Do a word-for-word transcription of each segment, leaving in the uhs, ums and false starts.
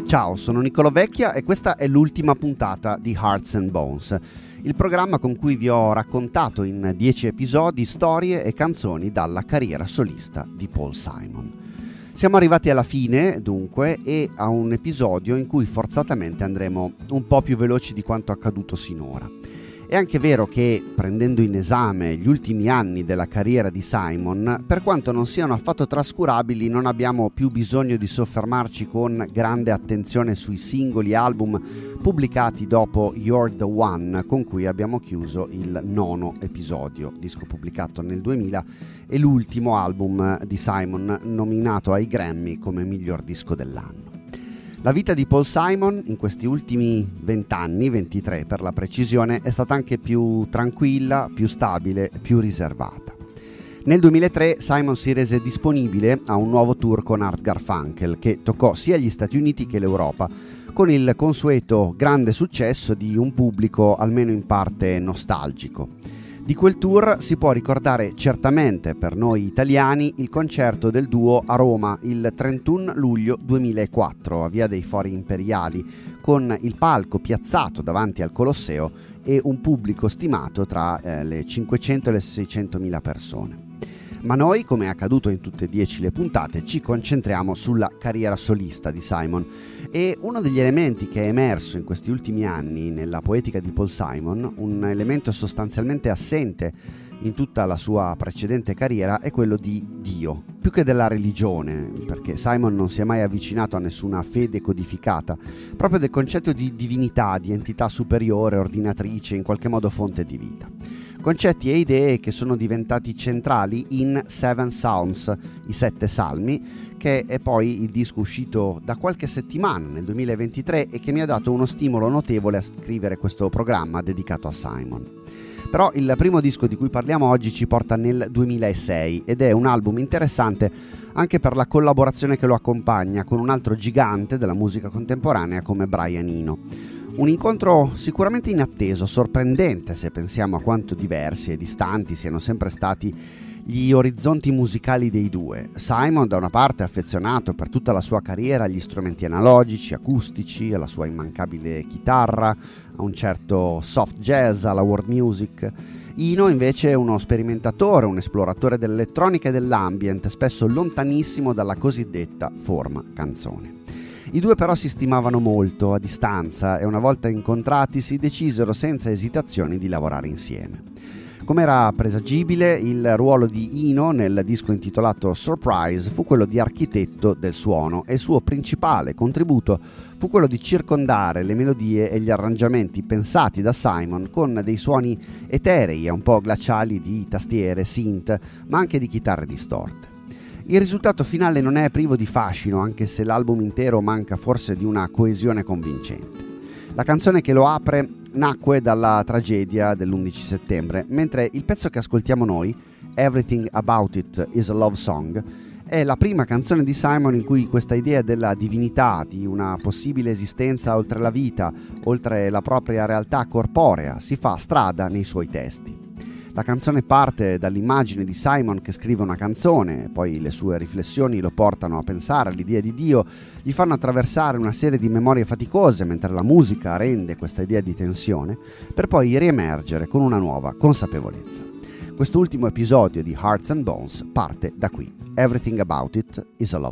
Ciao, sono Nicolò Vecchia e questa è l'ultima puntata di Hearts and Bones, il programma con cui vi ho raccontato in dieci episodi storie e canzoni dalla carriera solista di Paul Simon. Siamo arrivati alla fine, dunque, e a un episodio in cui forzatamente andremo un po' più veloci di quanto accaduto sinora. È anche vero che, prendendo in esame gli ultimi anni della carriera di Simon, per quanto non siano affatto trascurabili, non abbiamo più bisogno di soffermarci con grande attenzione sui singoli album pubblicati dopo You're the One, con cui abbiamo chiuso il nono episodio, disco pubblicato nel duemila e l'ultimo album di Simon nominato ai Grammy come miglior disco dell'anno. La vita di Paul Simon in questi ultimi vent'anni, ventitré per la precisione, è stata anche più tranquilla, più stabile, più riservata. Nel duemilatré Simon si rese disponibile a un nuovo tour con Art Garfunkel che toccò sia gli Stati Uniti che l'Europa, con il consueto grande successo di un pubblico almeno in parte nostalgico. Di quel tour si può ricordare certamente per noi italiani il concerto del duo a Roma il trentuno luglio duemilaquattro a Via dei Fori Imperiali, con il palco piazzato davanti al Colosseo e un pubblico stimato tra eh, le cinquecento e le seicentomila persone. Ma noi, come è accaduto in tutte e dieci le puntate, ci concentriamo sulla carriera solista di Simon e uno degli elementi che è emerso in questi ultimi anni nella poetica di Paul Simon, un elemento sostanzialmente assente in tutta la sua precedente carriera, è quello di Dio, più che della religione, perché Simon non si è mai avvicinato a nessuna fede codificata, proprio del concetto di divinità, di entità superiore, ordinatrice, in qualche modo fonte di vita. Concetti e idee che sono diventati centrali in Seven Psalms, i sette salmi, che è poi il disco uscito da qualche settimana nel duemilaventitré e che mi ha dato uno stimolo notevole a scrivere questo programma dedicato a Simon. Però il primo disco di cui parliamo oggi ci porta nel duemilasei ed è un album interessante anche per la collaborazione che lo accompagna con un altro gigante della musica contemporanea come Brian Eno. Un incontro sicuramente inatteso, sorprendente se pensiamo a quanto diversi e distanti siano sempre stati gli orizzonti musicali dei due. Simon da una parte affezionato per tutta la sua carriera agli strumenti analogici, acustici, alla sua immancabile chitarra, a un certo soft jazz, alla world music. Eno invece è uno sperimentatore, un esploratore dell'elettronica e dell'ambient, spesso lontanissimo dalla cosiddetta forma canzone. I due però si stimavano molto a distanza e una volta incontratisi decisero senza esitazioni di lavorare insieme. Come era presagibile, il ruolo di Eno nel disco intitolato Surprise fu quello di architetto del suono e il suo principale contributo fu quello di circondare le melodie e gli arrangiamenti pensati da Simon con dei suoni eterei e un po' glaciali di tastiere, synth, ma anche di chitarre distorte. Il risultato finale non è privo di fascino, anche se l'album intero manca forse di una coesione convincente. La canzone che lo apre nacque dalla tragedia dell'undici settembre, mentre il pezzo che ascoltiamo noi, Everything About It is a Love Song, è la prima canzone di Simon in cui questa idea della divinità, di una possibile esistenza oltre la vita, oltre la propria realtà corporea, si fa strada nei suoi testi. La canzone parte dall'immagine di Simon che scrive una canzone, poi le sue riflessioni lo portano a pensare all'idea di Dio, gli fanno attraversare una serie di memorie faticose mentre la musica rende questa idea di tensione, per poi riemergere con una nuova consapevolezza. Quest'ultimo episodio di Hearts and Bones parte da qui. Everything About It is a Love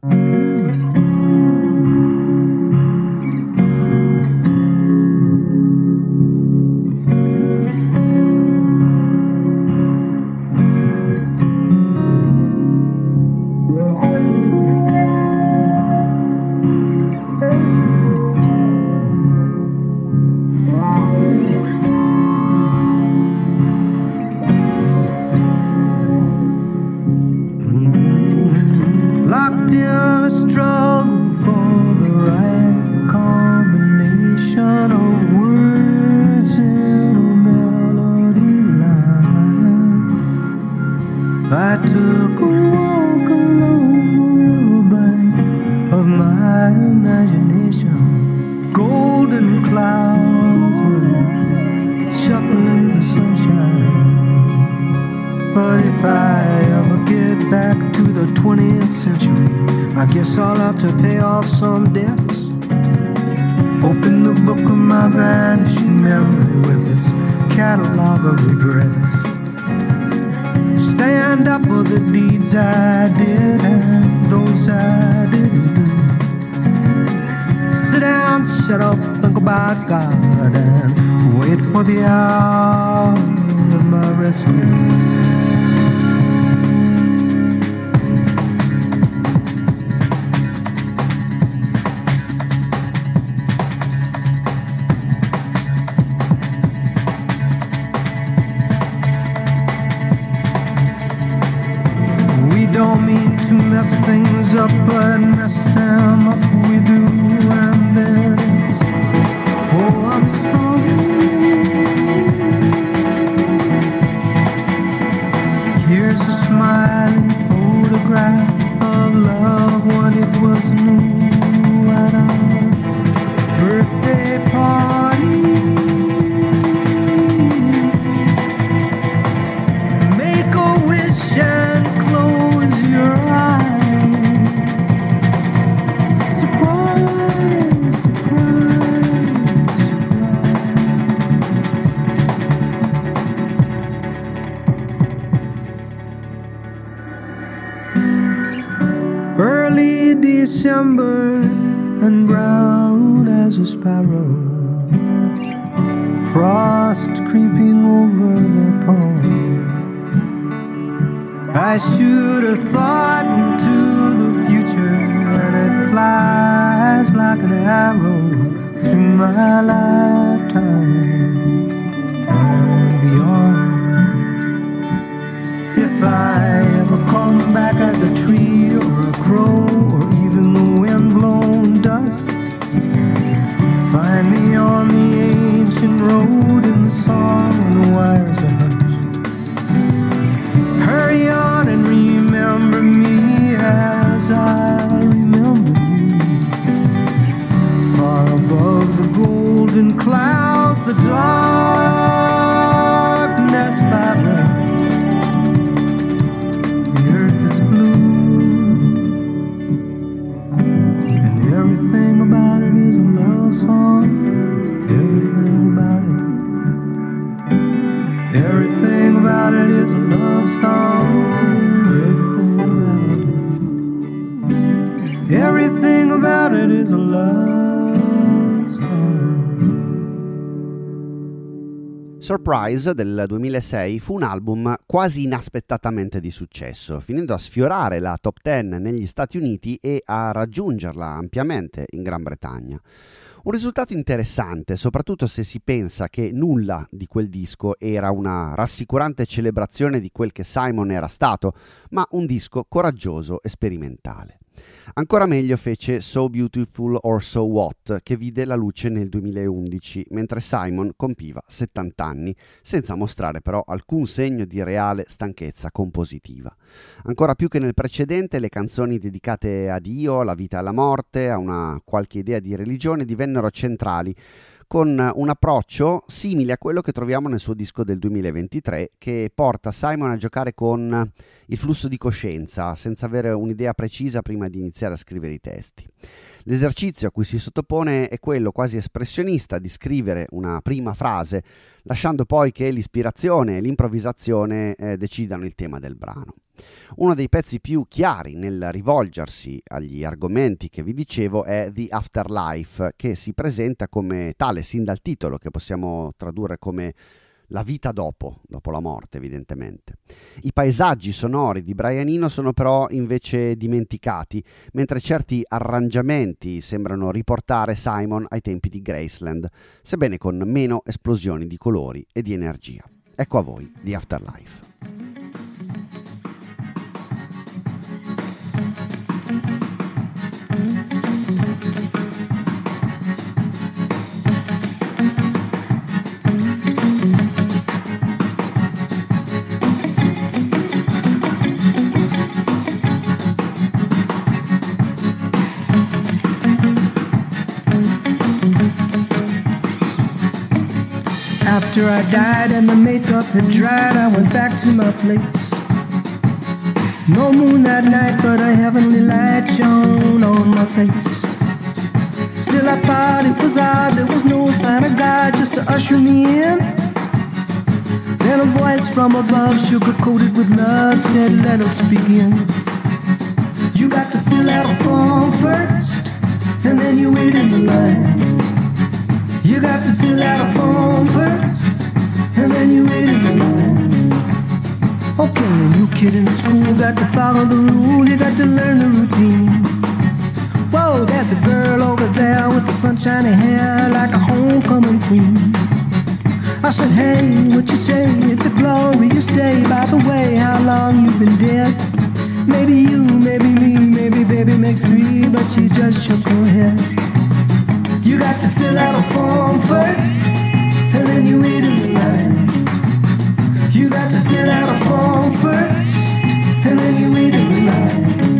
Song. I took a walk along the riverbank of my imagination. Golden clouds were shuffling the sunshine. But if I ever get back to the twentieth century, I guess I'll have to pay off some debts Open the book of my vanishing memory with its catalog of regrets. Stand up for the deeds I did and those I didn't do. Sit down, shut up, think about God, and wait for the hour of my rescue. Don't mean to mess things up, but mess them up we do, and then it's, oh, I'm sorry. Here's a smiling photograph of love when it was new at our birthday party. Make a wish and close your eyes. Surprise, surprise, surprise. Early December and brown as a sparrow, frost creeping over the pond. I shoot a thought into the future, and it flies like an arrow through my lifetime and beyond. If I ever come back as a tree or a crow or even the wind-blown dust, find me on the ancient road in the song and the wires are hushed. Hurry on and remember me as I remember you. Far above the golden clouds, the darkness vibrates. The earth is blue, and everything about it is a love song. Everything about it. Everything about it is a love song. Everything about it. Everything about it is a love song. Surprise del duemilasei fu un album quasi inaspettatamente di successo, finendo a sfiorare la top dieci negli Stati Uniti e a raggiungerla ampiamente in Gran Bretagna. Un risultato interessante, soprattutto se si pensa che nulla di quel disco era una rassicurante celebrazione di quel che Simon era stato, ma un disco coraggioso e sperimentale. Ancora meglio fece So Beautiful or So What, che vide la luce nel duemilaundici, mentre Simon compiva settanta anni, senza mostrare però alcun segno di reale stanchezza compositiva. Ancora più che nel precedente, le canzoni dedicate a Dio, alla vita e alla morte, a una qualche idea di religione, divennero centrali, con un approccio simile a quello che troviamo nel suo disco del duemilaventitré, che porta Simon a giocare con il flusso di coscienza, senza avere un'idea precisa prima di iniziare a scrivere i testi. L'esercizio a cui si sottopone è quello quasi espressionista di scrivere una prima frase, lasciando poi che l'ispirazione e l'improvvisazione eh, decidano il tema del brano. Uno dei pezzi più chiari nel rivolgersi agli argomenti che vi dicevo è The Afterlife, che si presenta come tale sin dal titolo, che possiamo tradurre come la vita dopo, dopo la morte evidentemente. I paesaggi sonori di Brian Eno sono però invece dimenticati, mentre certi arrangiamenti sembrano riportare Simon ai tempi di Graceland, sebbene con meno esplosioni di colori e di energia. Ecco a voi The Afterlife. After I died and the makeup had dried, I went back to my place. No moon that night, but a heavenly light shone on my face. till I thought it was odd. There was no sign of God just to usher me in. Then a voice from above, sugar-coated with love, said, let us begin. You got to fill out a form first, and then you wait in the line. You got to fill out a form first, and then you wait in the line. Okay, new kid in school, got to follow the rule, you got to learn the routine. Whoa, there's a girl over there with the sunshiny hair like a homecoming queen. I said, hey, what you say? It's a glorious day. By the way, how long you been dead? Maybe you, maybe me, maybe baby makes three, but she just shook her head. You got to fill out a form first, and then you wait in the line. You got to fill out a form first, and then you wait in the line.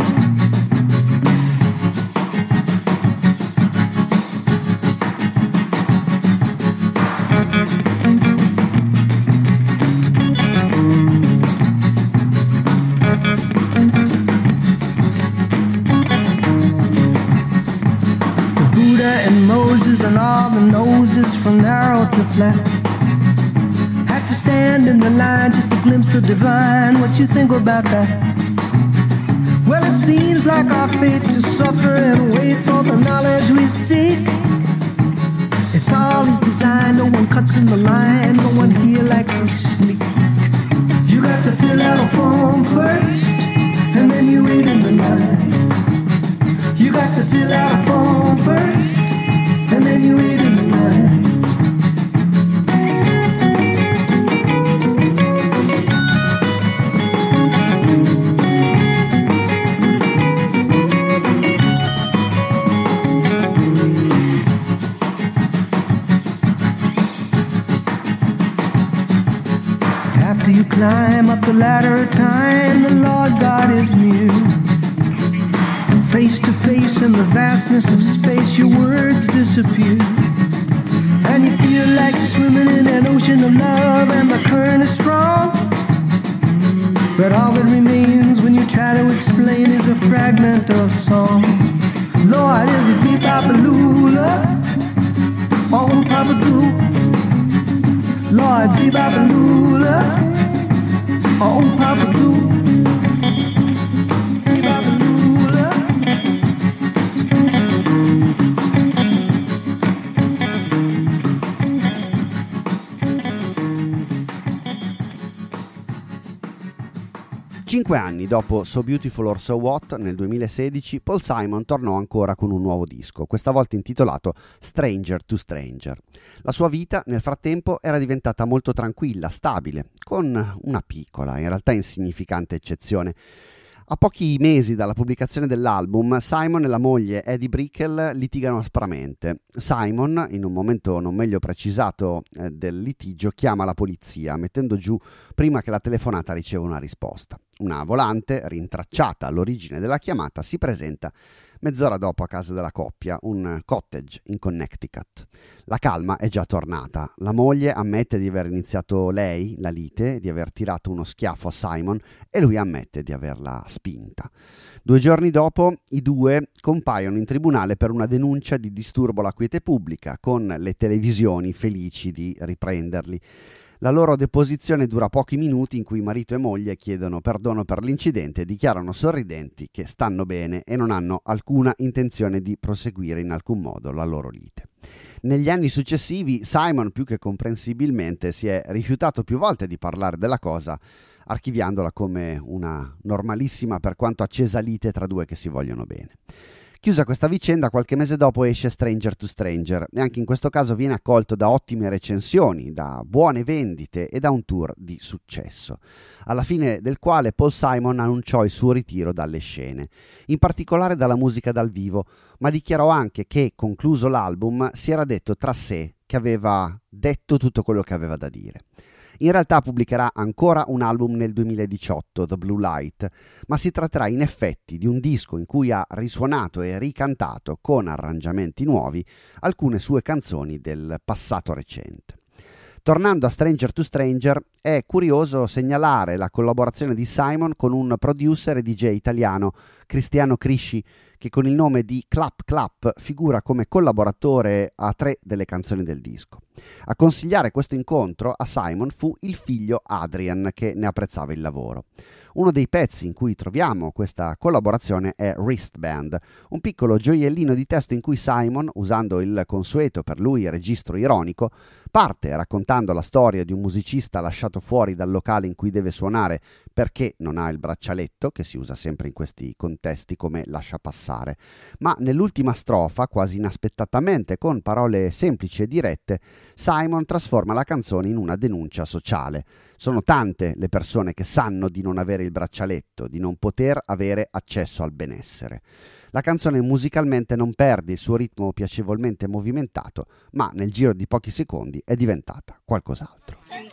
And all the noses from narrow to flat had to stand in the line just to glimpse the divine. What you think about that? Well, it seems like our fate to suffer and wait for the knowledge we seek. It's all his design, no one cuts in the line, no one here likes to sneak. You got to fill out a form first, and then you wait in the line. You got to fill out a form first, and then you wait in the line. After you climb up the ladder of time, the Lord God is near. Face to face in the vastness of space, your words disappear. And you feel like you're swimming in an ocean of love, and the current is strong. But all that remains when you try to explain is a fragment of song. Lord, is it beep-bop-a-lula? Oh, Papa-doo. Lord, beep-bop-a-lula? Oh, Papa-doo. Cinque anni dopo So Beautiful or So What, nel duemilasedici, Paul Simon tornò ancora con un nuovo disco, questa volta intitolato Stranger to Stranger. La sua vita, nel frattempo, era diventata molto tranquilla, stabile, con una piccola, in realtà insignificante eccezione. A pochi mesi dalla pubblicazione dell'album, Simon e la moglie Eddie Brickell litigano aspramente. Simon, in un momento non meglio precisato eh, del litigio, chiama la polizia, mettendo giù prima che la telefonata riceva una risposta. Una volante, rintracciata all'origine della chiamata, si presenta mezz'ora dopo a casa della coppia, un cottage in Connecticut. La calma è già tornata. La moglie ammette di aver iniziato lei la lite, di aver tirato uno schiaffo a Simon, e lui ammette di averla spinta. Due giorni dopo i due compaiono in tribunale per una denuncia di disturbo alla quiete pubblica, con le televisioni felici di riprenderli. La loro deposizione dura pochi minuti, in cui marito e moglie chiedono perdono per l'incidente e dichiarano sorridenti che stanno bene e non hanno alcuna intenzione di proseguire in alcun modo la loro lite. Negli anni successivi Simon, più che comprensibilmente, si è rifiutato più volte di parlare della cosa, archiviandola come una normalissima per quanto accesa lite tra due che si vogliono bene. Chiusa questa vicenda, qualche mese dopo esce Stranger to Stranger e anche in questo caso viene accolto da ottime recensioni, da buone vendite e da un tour di successo, alla fine del quale Paul Simon annunciò il suo ritiro dalle scene, in particolare dalla musica dal vivo, ma dichiarò anche che, concluso l'album, si era detto tra sé che aveva detto tutto quello che aveva da dire. In realtà pubblicherà ancora un album nel duemiladiciotto, The Blue Light, ma si tratterà in effetti di un disco in cui ha risuonato e ricantato, con arrangiamenti nuovi, alcune sue canzoni del passato recente. Tornando a Stranger to Stranger, è curioso segnalare la collaborazione di Simon con un producer e D J italiano, Cristiano Crisci, che con il nome di Clap Clap figura come collaboratore a tre delle canzoni del disco. A consigliare questo incontro a Simon fu il figlio Adrian, che ne apprezzava il lavoro. Uno dei pezzi in cui troviamo questa collaborazione è Wristband, un piccolo gioiellino di testo in cui Simon, usando il consueto per lui registro ironico, parte raccontando la storia di un musicista lasciato fuori dal locale in cui deve suonare perché non ha il braccialetto, che si usa sempre in questi contesti come lascia passare. Ma nell'ultima strofa, quasi inaspettatamente, con parole semplici e dirette, Simon trasforma la canzone in una denuncia sociale. Sono tante le persone che sanno di non avere il braccialetto, di non poter avere accesso al benessere. La canzone musicalmente non perde il suo ritmo piacevolmente movimentato, ma nel giro di pochi secondi è diventata qualcos'altro.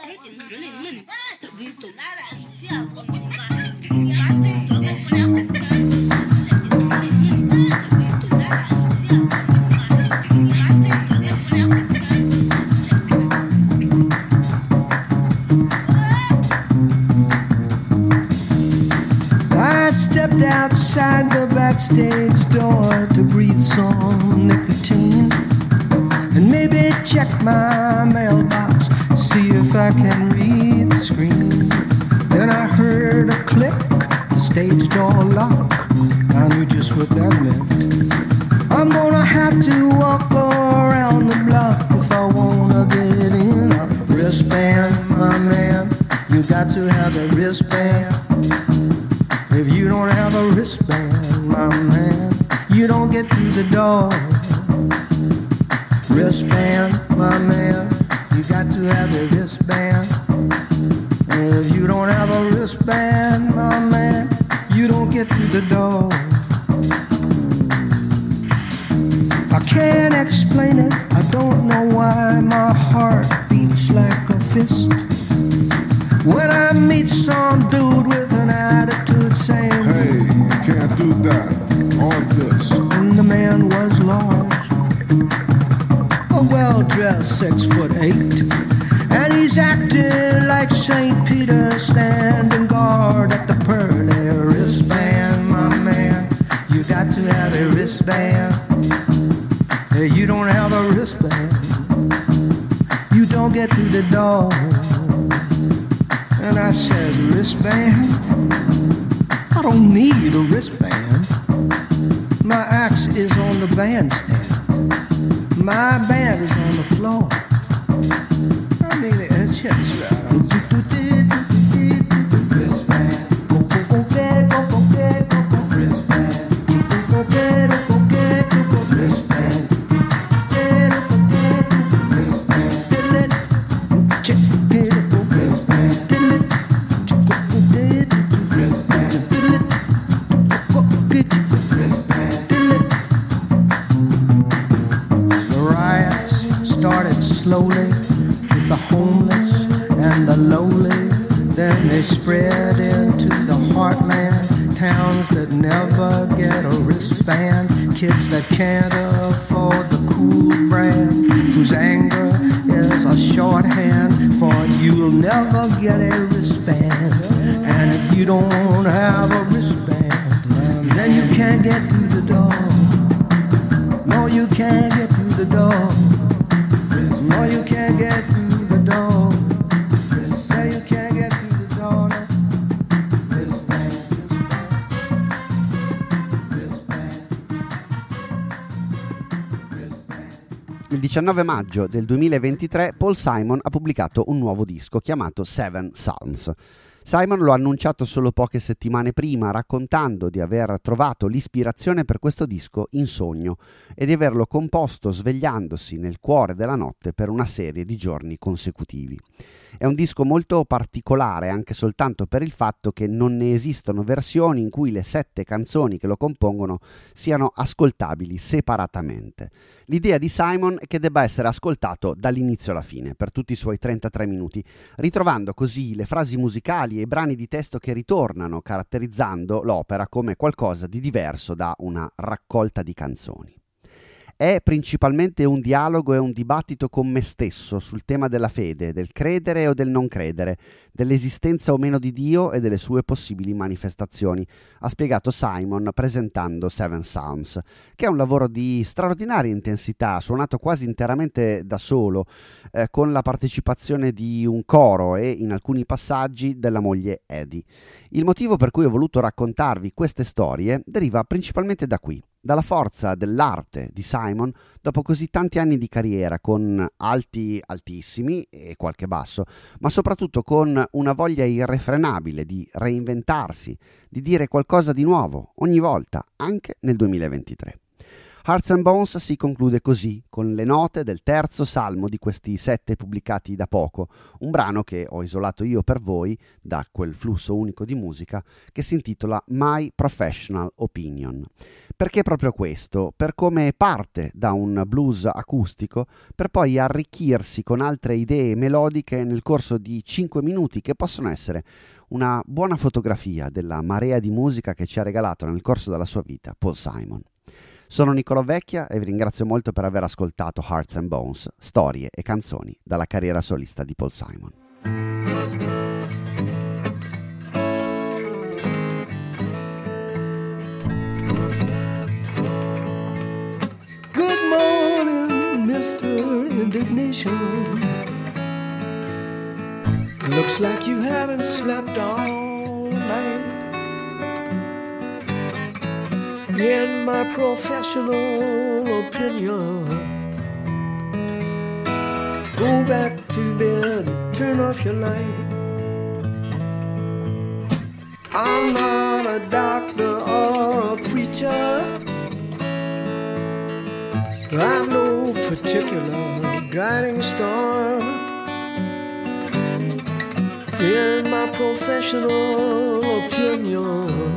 Stepped outside the backstage door to breathe some nicotine and maybe check my mailbox, see if I can read the screen. Then I heard a click, the stage door lock. I knew just what that meant. I'm gonna have to walk around the block if I wanna get in. A wristband, my man, you got to have a wristband. If you don't have a wristband, my man, you don't get through the door. Wristband, my man, you got to have a wristband. And if you don't have a wristband, my man, you don't get through the door. I can't explain it, I don't know why my heart beats like a fist when I meet some dude with an attitude saying, hey, you can't do that on this. And the man was large, a well-dressed six foot eight, and he's acting like Saint Peter standing guard at the pearly wristband. My man, you got to have a wristband. If you don't have a wristband, you don't get through the door. And I said, wristband? I don't need a wristband. My axe is on the bandstand. My band is on the floor. I mean, it's just right. Slowly with the homeless and the lowly, then they spread into the heartland, towns that never get a wristband, kids that can't afford the cool brand, whose anger is a shorthand for you'll never get a wristband. And if you don't have a wristband, then you can't get through the door. No, you can't get through the door. No, you can't get through the door. Say you can't get through the door. Il diciannove maggio del duemilaventitré Paul Simon ha pubblicato un nuovo disco chiamato Seven Psalms. Simon lo ha annunciato solo poche settimane prima, raccontando di aver trovato l'ispirazione per questo disco in sogno e di averlo composto svegliandosi nel cuore della notte per una serie di giorni consecutivi. È un disco molto particolare anche soltanto per il fatto che non ne esistono versioni in cui le sette canzoni che lo compongono siano ascoltabili separatamente. L'idea di Simon è che debba essere ascoltato dall'inizio alla fine, per tutti i suoi trentatré minuti, ritrovando così le frasi musicali e i brani di testo che ritornano, caratterizzando l'opera come qualcosa di diverso da una raccolta di canzoni. È principalmente un dialogo e un dibattito con me stesso sul tema della fede, del credere o del non credere, dell'esistenza o meno di Dio e delle sue possibili manifestazioni, ha spiegato Simon presentando Seven Sounds, che è un lavoro di straordinaria intensità, suonato quasi interamente da solo, eh, con la partecipazione di un coro e in alcuni passaggi della moglie Eddie. Il motivo per cui ho voluto raccontarvi queste storie deriva principalmente da qui, dalla forza dell'arte di Simon dopo così tanti anni di carriera, con alti altissimi e qualche basso, ma soprattutto con una voglia irrefrenabile di reinventarsi, di dire qualcosa di nuovo ogni volta, anche nel duemilaventitré. Hearts and Bones si conclude così, con le note del terzo salmo di questi sette pubblicati da poco, un brano che ho isolato io per voi da quel flusso unico di musica che si intitola My Professional Opinion. Perché proprio questo? Per come parte da un blues acustico per poi arricchirsi con altre idee melodiche nel corso di cinque minuti che possono essere una buona fotografia della marea di musica che ci ha regalato nel corso della sua vita Paul Simon. Sono Nicolò Vecchia e vi ringrazio molto per aver ascoltato Hearts and Bones, storie e canzoni dalla carriera solista di Paul Simon. Good morning, Mister Indignation. Looks like you haven't slept all night. In my professional opinion, go back to bed, turn off your light. I'm not a doctor or a preacher, I've no particular guiding star. In my professional opinion,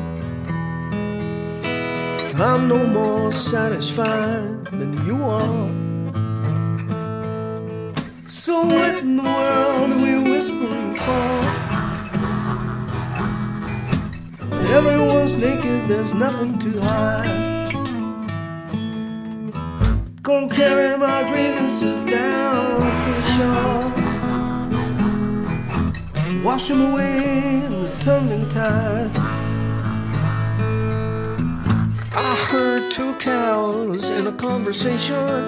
I'm no more satisfied than you are. So what in the world are we whispering for? Everyone's naked, there's nothing to hide. Gonna carry my grievances down to the shore, wash them away in the tumbling tide. I heard two cows in a conversation.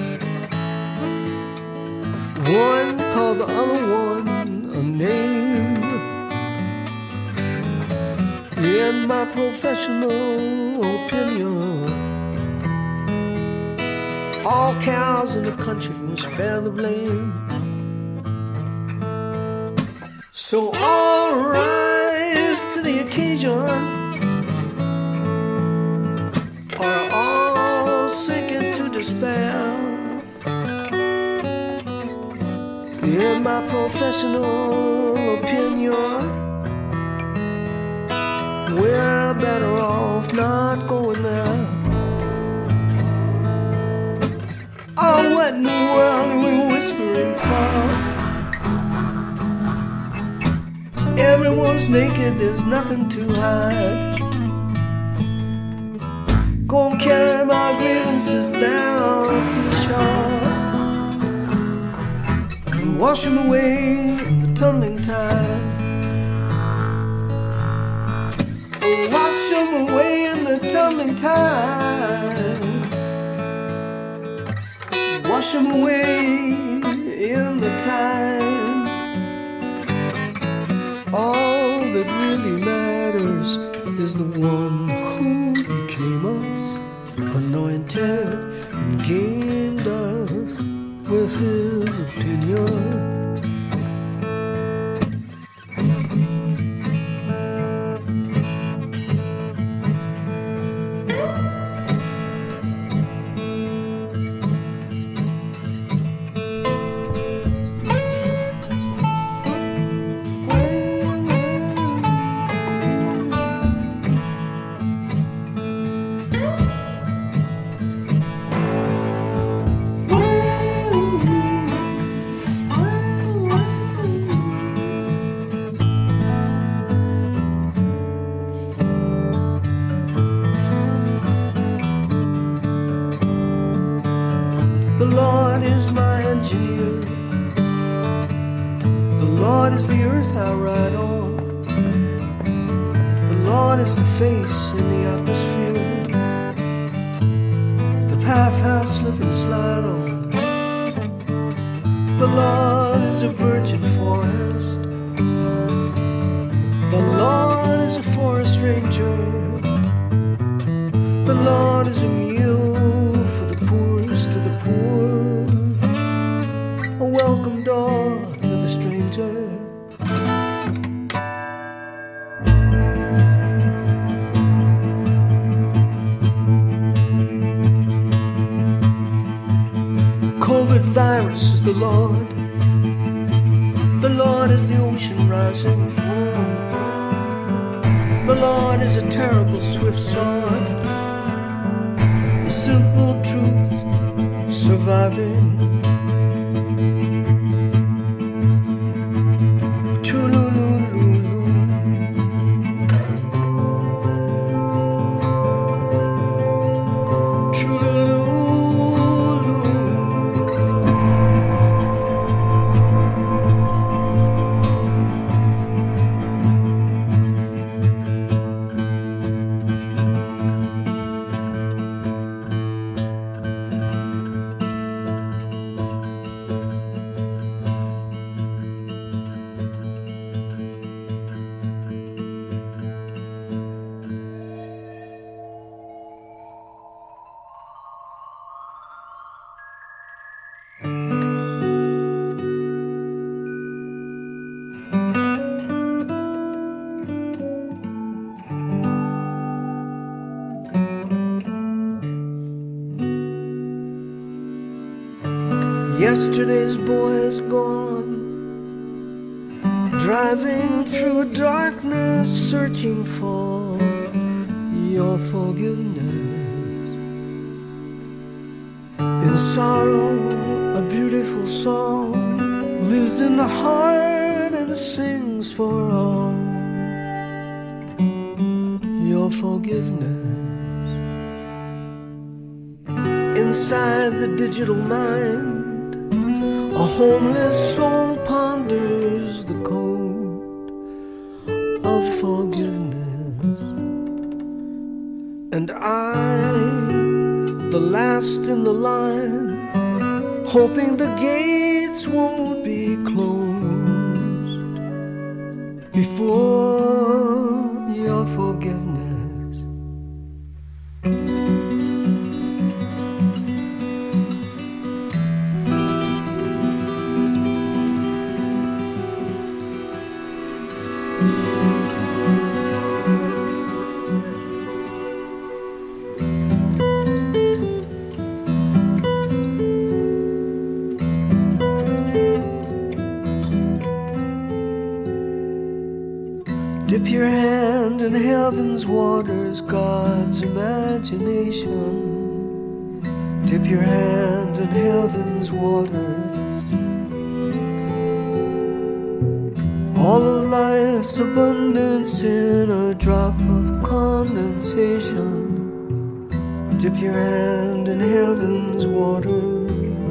One called the other one a name. In my professional opinion, all cows in the country must bear the blame. So all rise to the occasion, sinking to despair. In my professional opinion, we're better off not going there. Oh, what in the world are we whispering for? Everyone's naked, there's nothing to hide. Gonna carry my grievances down to the shore and wash them away in the tumbling tide. Oh, wash them away in the tumbling tide. Wash them away in the tide. All that really matters is the one who became us, anointed and gained us with his opinion. Lord is my engineer. The Lord is the earth I ride on. The Lord is the face in the atmosphere, the path I slip and slide on. The Lord is a virgin forest. The Lord is a forest ranger. The Lord is a mule for the poorest of the poor, a welcome door to the stranger. COVID virus is the Lord. The Lord is the ocean rising. The Lord is a terrible swift sword, a simple truth surviving. Yesterday's boy is gone, driving through darkness, searching for your forgiveness. In sorrow, a beautiful song lives in the heart and sings for all your forgiveness. Inside the digital mind, a homeless soul ponders the code of forgiveness. And I, the last in the line, hoping the gates won't be closed before your forgiveness. Dip your hand in heaven's waters, God's imagination. Dip your hand in heaven's waters. All of life's abundance in a drop of condensation. Dip your hand in heaven's waters.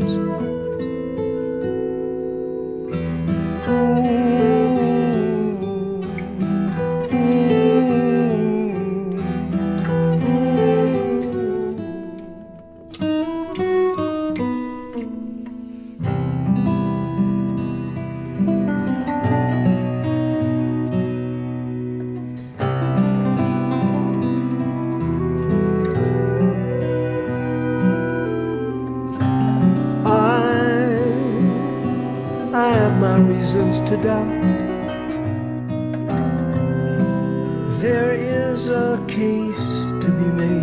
To doubt, there is a case to be made.